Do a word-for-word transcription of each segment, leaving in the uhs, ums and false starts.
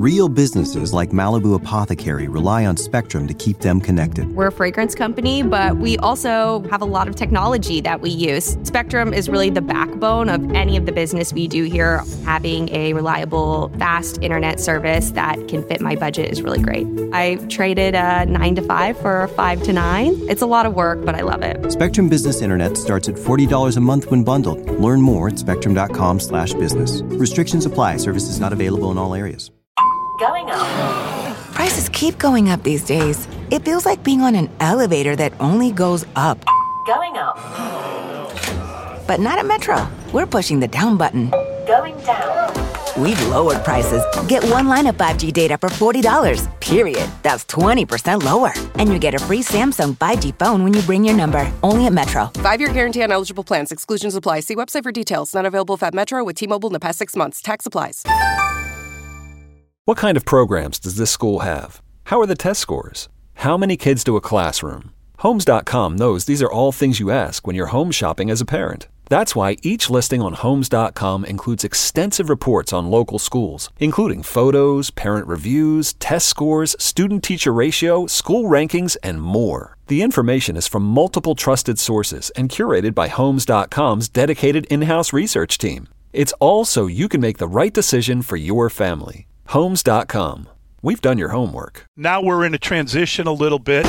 Real businesses like Malibu Apothecary rely on Spectrum to keep them connected. We're a fragrance company, but we also have a lot of technology that we use. Spectrum is really the backbone of any of the business we do here. Having a reliable, fast internet service that can fit my budget is really great. I traded a nine to five for a five to nine. It's a lot of work, but I love it. Spectrum Business Internet starts at forty dollars a month when bundled. Learn more at spectrum.com slash business. Restrictions apply. Services not available in all areas. Going up. Prices keep going up these days. It feels like being on an elevator that only goes up. Going up. But not at Metro. We're pushing the down button. Going down. We've lowered prices. Get one line of five G data for forty dollars, period. That's twenty percent lower. And you get a free Samsung five G phone when you bring your number. Only at Metro. Five-year guarantee on eligible plans. Exclusions apply. See website for details. Not available if at Metro with T-Mobile in the past six months. Tax applies. What kind of programs does this school have? How are the test scores? How many kids do a classroom? Homes dot com knows these are all things you ask when you're home shopping as a parent. That's why each listing on Homes dot com includes extensive reports on local schools, including photos, parent reviews, test scores, student-teacher ratio, school rankings, and more. The information is from multiple trusted sources and curated by Homes dot com's dedicated in-house research team. It's all so you can make the right decision for your family. Homes dot com. We've done your homework. Now we're in a transition a little bit.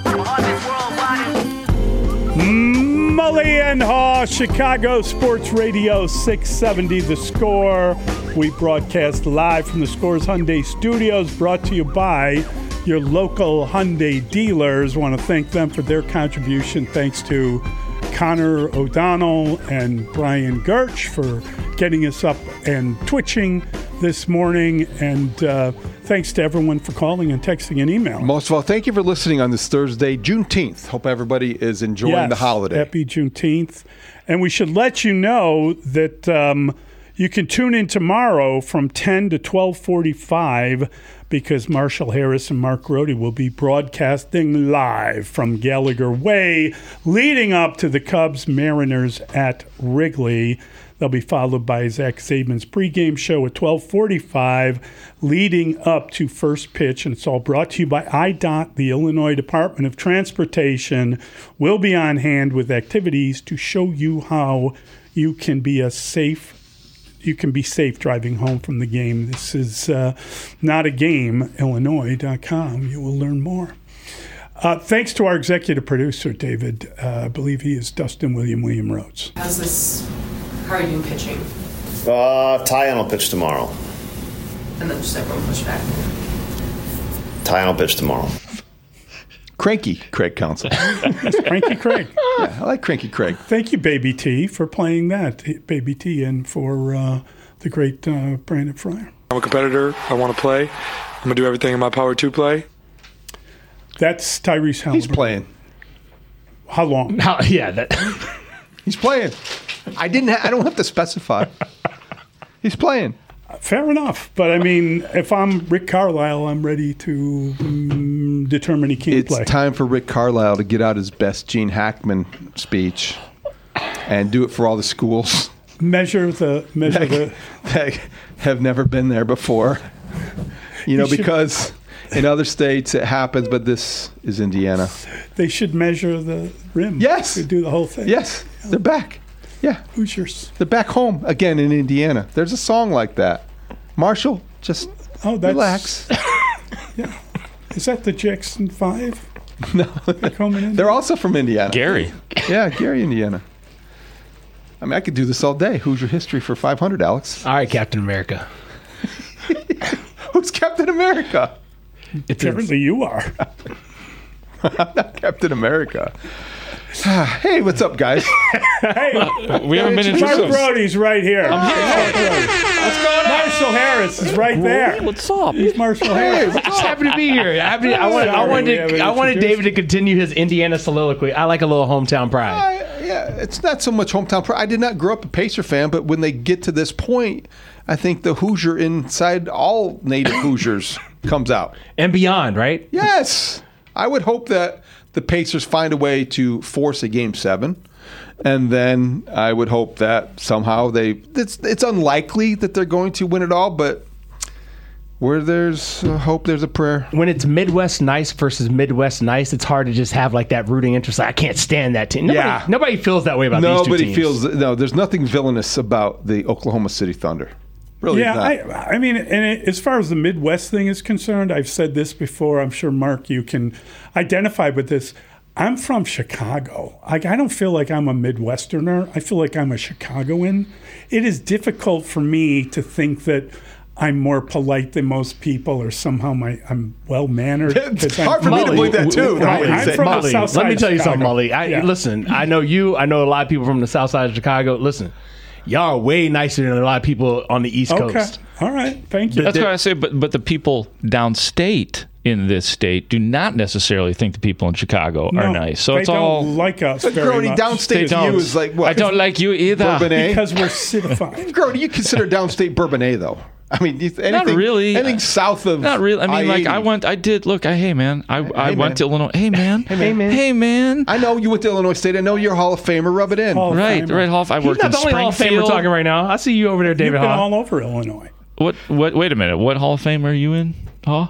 Mully and Haw, Chicago Sports Radio six seventy The Score. We broadcast live from the Scores Hyundai Studios, brought to you by your local Hyundai dealers. Want to thank them for their contribution. Thanks to Connor O'Donnell and Brian Gertsch for getting us up and twitching this morning, and uh, thanks to everyone for calling and texting and emailing. Most of all, thank you for listening on this Thursday, Juneteenth. Hope everybody is enjoying yes, the holiday. Happy Juneteenth. And we should let you know that um, you can tune in tomorrow from ten to twelve forty-five because Marshall Harris and Mark Grody will be broadcasting live from Gallagher Way, leading up to the Cubs-Mariners at Wrigley. They'll be followed by Zach Saban's pregame show at twelve forty-five, leading up to first pitch. And it's all brought to you by I D O T. The Illinois Department of Transportation will be on hand with activities to show you how you can be a safe you can be safe driving home from the game. This is uh, not a game, Illinois dot com. You will learn more. Uh, thanks to our executive producer, David. Uh, I believe he is Dustin William William Rhodes. How's this? How are you doing pitching? Uh, Tyon will pitch tomorrow. And then just everyone push back. Tyon will pitch tomorrow. Cranky Craig Counsell. Cranky Craig. Yeah, I like Cranky Craig. Thank you, Baby T, for playing that. Baby T, and for uh, the great uh, Brandon Fryer. I'm a competitor. I want to play. I'm going to do everything in my power to play. That's Tyrese Halliburton. He's playing. How long? How, yeah. That. He's playing. I didn't. Ha- I don't have to specify. He's playing. Fair enough, but I mean, if I'm Rick Carlisle, I'm ready to um, determine he can't it's play. It's time for Rick Carlisle to get out his best Gene Hackman speech and do it for all the schools. Measure the measure that, the that have never been there before. You know, because in other states it happens, but this is Indiana. They should measure the rim. Yes, to do the whole thing. Yes, they're back. Yeah. Hoosiers. They're back home again in Indiana. There's a song like that. Marshall, just oh, that's, relax. Yeah. Is that the Jackson Five? No. Back home in Indiana? They're also from Indiana. Gary. Yeah, Gary, Indiana. I mean, I could do this all day. Hoosier history for five hundred, Alex. All right, Captain America. Who's Captain America? Apparently you are. I'm not Captain America. Hey, what's up, guys? Hey, we haven't been Mark introduced. Brody's right here. I'm here. What's going on? Marshall Harris is right there. What's up? He's Marshall Harris. I'm just happy to be here. Happy to, I, want, I wanted, to, I wanted David to continue his Indiana soliloquy. I like a little hometown pride. I, yeah, it's not so much hometown pride. I did not grow up a Pacer fan, but when they get to this point, I think the Hoosier inside all native Hoosiers comes out. And beyond, right? Yes. I would hope that the Pacers find a way to force a game seven. And then I would hope that somehow they it's it's unlikely that they're going to win it all, but Where there's a hope, there's a prayer. When it's Midwest nice versus Midwest nice, it's hard to just have like that rooting interest. Like, I can't stand that team. Nobody, Yeah. nobody feels that way about these two Nobody teams. feels no. There's nothing villainous about the Oklahoma City Thunder. Really, yeah, not. I, I mean, and it, as far as the Midwest thing is concerned, I've said this before. I'm sure, Mark, you can identify with this. I'm from Chicago. Like, I don't feel like I'm a Midwesterner. I feel like I'm a Chicagoan. It is difficult for me to think that I'm more polite than most people, or somehow my I'm well mannered. It's hard for me to believe that too. I, I'm from Mully, the South Side let me of tell you Chicago. something, Mully. I, Yeah. Listen, I know you. I know a lot of people from the South Side of Chicago. Listen, y'all are way nicer than a lot of people on the East Okay. Coast. All right. Thank you. That's what I say. But but the people downstate in this state do not necessarily think the people in Chicago No, are nice. So they it's don't all like us But very Grody, much. downstate They to don't. you is like what? I don't like you either. Bourbonnais? Because we're citified. Grody, you consider downstate Bourbonnais though? I mean, you- anything, Not really. Anything south of Not really. I mean, like I I eighty. went. I did. Look. I hey man. I I man. went to Illinois. Hey man. Hey man. Hey man. I know you went to Illinois State. I know you're a Hall of Famer. Rub it in. Hall of Right. Famer. Right. Hall of- I He's worked not in the only Hall of Fame we're Springfield. talking right now. I see you over there, You've David been Haw. all over Illinois. What? What? Wait a minute. What Hall of Fame are you in? Huh?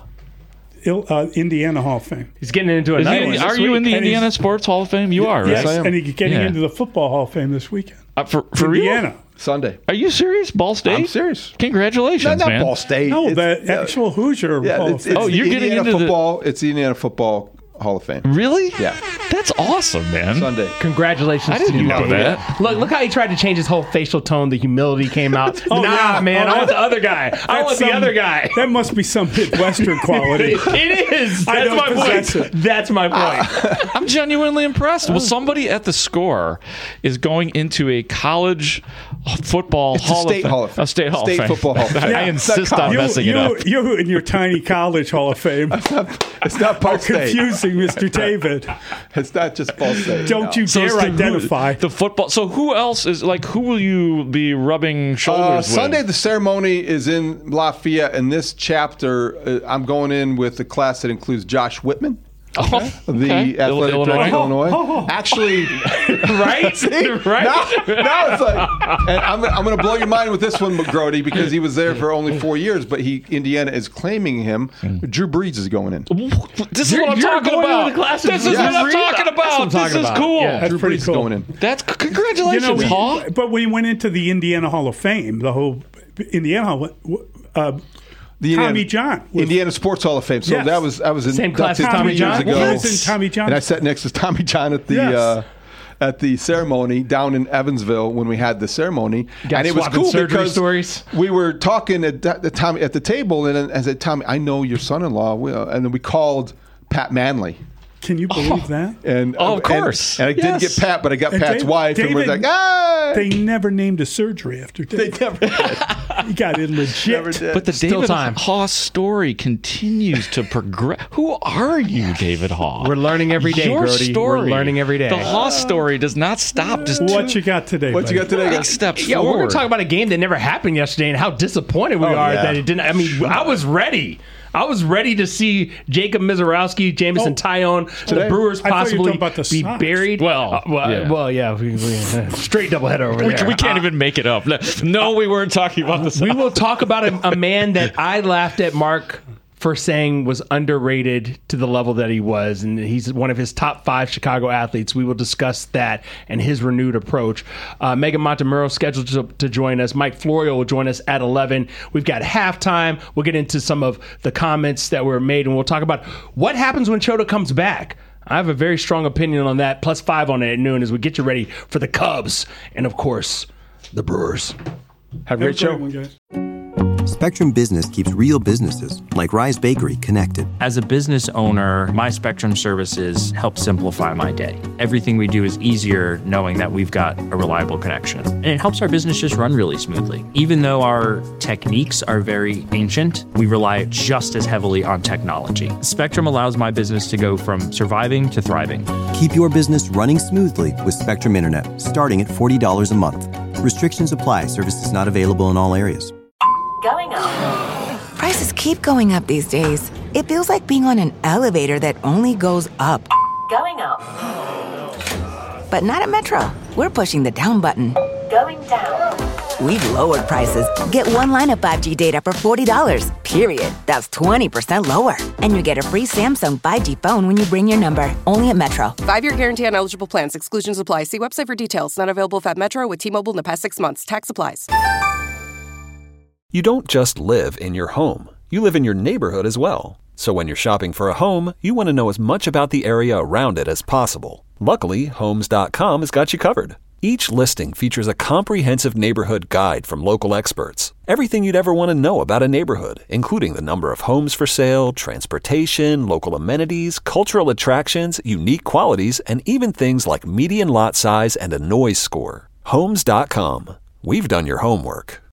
Il, uh, Indiana Hall of Fame. He's getting into Is another he- one. are this you week. in the And Indiana he's- Sports Hall of Fame? You are, right? Yes, I am. and he's getting Yeah. into the Football Hall of Fame this weekend. Uh, for for real? Indiana. Sunday. Are you serious? Ball State? I'm serious. Congratulations, No, not man. Ball State. No, It's- the actual Hoosier Yeah, Hall of it's, Fame. it's Oh, the you're getting Indiana into the- football. It's the Indiana Football Hall of Fame. Really? Yeah. That's awesome, man. Sunday. Congratulations I didn't to you, know David. that. Look, look how he tried to change his whole facial tone. The humility came out. Oh, nah, yeah. man, Oh, I want that- the other guy. I That's want the some- other guy. That must be some Midwestern quality. It is. I That's don't my possess point. it. That's my point. I'm genuinely impressed. Well, somebody at the Score is going into a college football It's a hall state of Fame. Hall of Fame. A state hall State of Fame. football hall of Fame. I Yeah, insist it's not on you, messing you, it up. you in your tiny college Hall of Fame. It's not Ball Are State. confusing, Mister David. It's not just Ball State. Don't no. you So it's dare the- identify. the football. So who else is like? Who will you be rubbing Uh, shoulders with? Sunday, the ceremony is in Lafayette. In this chapter, uh, I'm going in with a class that includes Josh Whitman, Oh, the okay. athletic Illinois. director of Illinois. Actually, Right? see, Right? now, now it's like, and I'm, I'm going to blow your mind with this one, McGrody, because he was there for only four years, but he Indiana is claiming him. Drew Brees is going in. This is You're- what I'm you're talking going about. into the classes This is with what I'm Brees? talking That's what I'm about. This talking is about. cool. Yeah. That's Drew pretty Brees is cool. going in. That's congratulations, we- Paul. but we went into the Indiana Hall of Fame, the whole Indiana Hall. Uh, The Tommy Indiana, John was- Indiana Sports Hall of Fame. So Yes. that was I was in Same class as three Tommy years John? ago. Well, I was in Tommy John. And I sat next to Tommy John at the Yes. uh, at the ceremony down in Evansville when we had the ceremony, Got and it was swapping cool surgery because stories? we were talking at the Tommy at the table, and I said, "Tommy, I know your son-in-law," Will," and then we called Pat Manley. Can you believe that? And Oh, of and- course. and, I Yes. did get Pat, but I got And Pat's Dave- wife, and we're David- like, ah, They never named a surgery after they David. never did. He got in legit. Never did. But the Still David time. Haw story continues to progress. Who are you, David Haw? We're learning every day, Your Grody. story, We're learning every day. The Haw story does not stop. Just What two you got today? What you buddy? got today, big guys? steps Yeah, we're forward. going to talk about a game that never happened yesterday and how disappointed we Oh, are yeah. that it didn't. I mean, I was ready. I was ready to see Jacob Mizorowski, Jamison Oh, Tyone, today? the Brewers I thought you were possibly talking about the be Sox. buried. Well, Uh, well, yeah. well, yeah, we, we, uh, straight doubleheader over We, there. we can't Uh, even make it up. No, we weren't talking about this. we will talk about a, a man that I laughed at Mark for saying was underrated to the level that he was, and he's one of his top five Chicago athletes. We will discuss that and his renewed approach. Uh, Megan Montemurro scheduled to, to join us. Mike Florio will join us at eleven. We've got halftime. We'll get into some of the comments that were made, and we'll talk about what happens when Chota comes back. I have a very strong opinion on that. Plus five on it at noon as we get you ready for the Cubs and, of course, the Brewers. Have a great show. One, guys. Spectrum Business keeps real businesses, like Rise Bakery, connected. As a business owner, my Spectrum services help simplify my day. Everything we do is easier knowing that we've got a reliable connection. And it helps our business just run really smoothly. Even though our techniques are very ancient, we rely just as heavily on technology. Spectrum allows my business to go from surviving to thriving. Keep your business running smoothly with Spectrum Internet, starting at forty dollars a month. Restrictions apply. Services not available in all areas. Going up. Prices keep going up these days. It feels like being on an elevator that only goes up. Going up. But not at Metro. We're pushing the down button. Going down. We've lowered prices. Get one line of five G data for forty dollars, period. That's twenty percent lower. And you get a free Samsung five G phone when you bring your number. Only at Metro. Five-year guarantee on eligible plans. Exclusions apply. See website for details. Not available if at Metro with T-Mobile in the past six months. Tax applies. You don't just live in your home. You live in your neighborhood as well. So when you're shopping for a home, you want to know as much about the area around it as possible. Luckily, Homes dot com has got you covered. Each listing features a comprehensive neighborhood guide from local experts. Everything you'd ever want to know about a neighborhood, including the number of homes for sale, transportation, local amenities, cultural attractions, unique qualities, and even things like median lot size and a noise score. Homes dot com. We've done your homework.